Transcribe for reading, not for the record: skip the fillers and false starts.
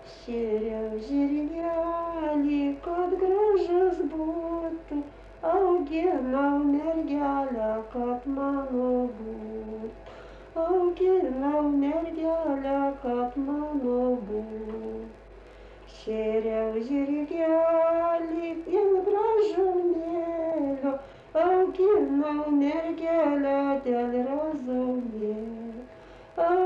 Šėriau žirgelį, kad gražus būtų, auginau mergelę, kad mano būtų. Auginau mergelę, kad mano būtų. Šėriau žirgelį dėl gražumėlio, auginau mergelę dėl razumėlio.